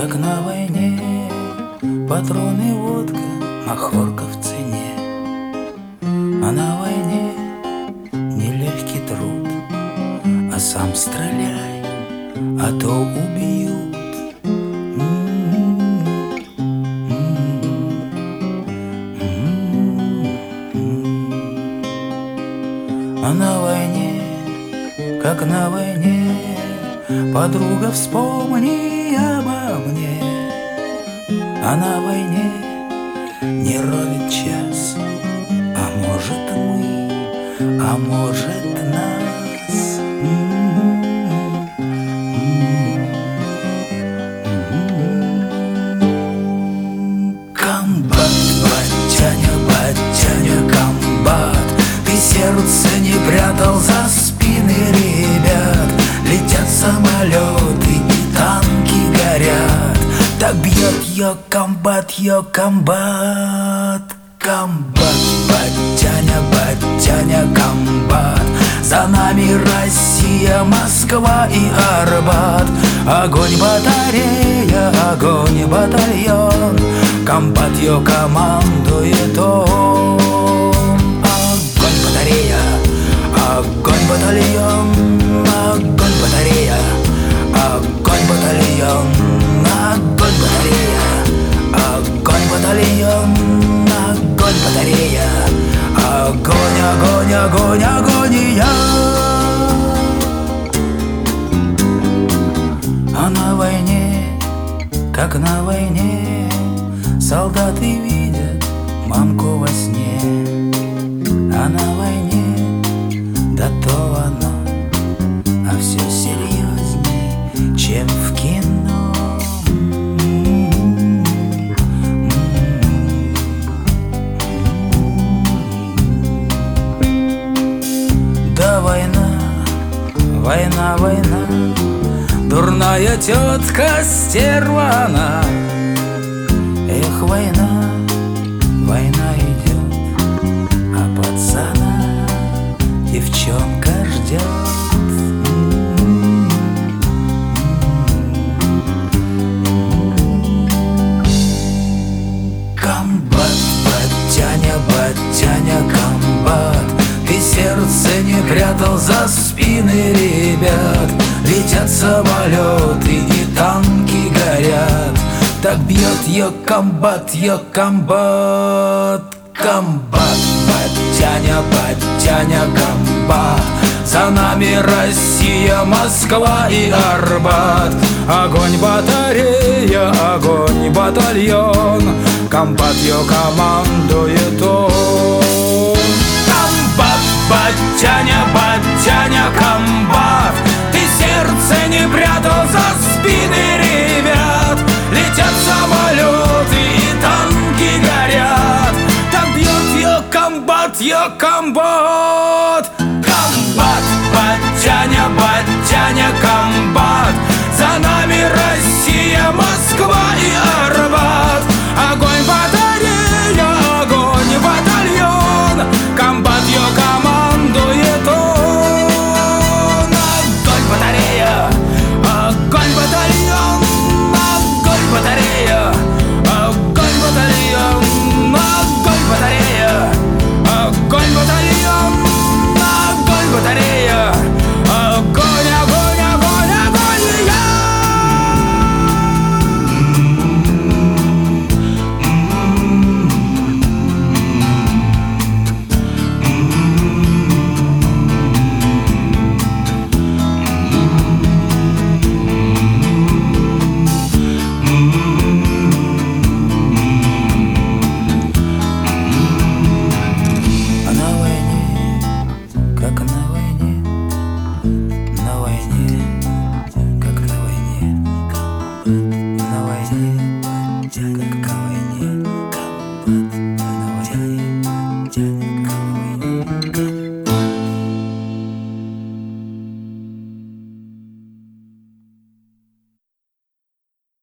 как на войне. Патроны, водка, махорка в цене. А на войне нелегкий труд, а сам стреляй, а то убьют. А на войне, как на войне, подруга, вспомни обо мне. А на войне не ровен час, а может мы, а может нас. Комбат, батяня, комбат, ты сердце не прятал за спины ребят. Летят самолеты и танки горят. Так бьет ее комбат, комбат, батяня, комбат. За нами Россия, Москва и Арбат. Огонь батарея, огонь батальон, комбат ее командует он. Огонь батарея, огонь батальон, огонь батарея, огонь батальон, огонь батарея, огонь батальон, огонь батарея, огонь, огонь, огонь, агония. А на войне, как на войне, солдаты видят мамку во сне. А на войне, да то оно, а все серьезней, чем в кино. Да война, война, война, дурная тетка стерва она. Эх, война, война идет, а пацана девчонка ждет. Комбат, батяня, комбат, ты сердце не прятал за спины ребят. Летят самолеты и танки горят. Так бьет ее комбат, комбат, батяня, комбат. За нами Россия, Москва и Арбат. Огонь батарея, огонь батальон, комбат ее командует он. Комбат, батяня, комбат, ты сердце не прятал за спины ребят. Летят самолеты и танки горят. Так бьет ее комбат, комбат.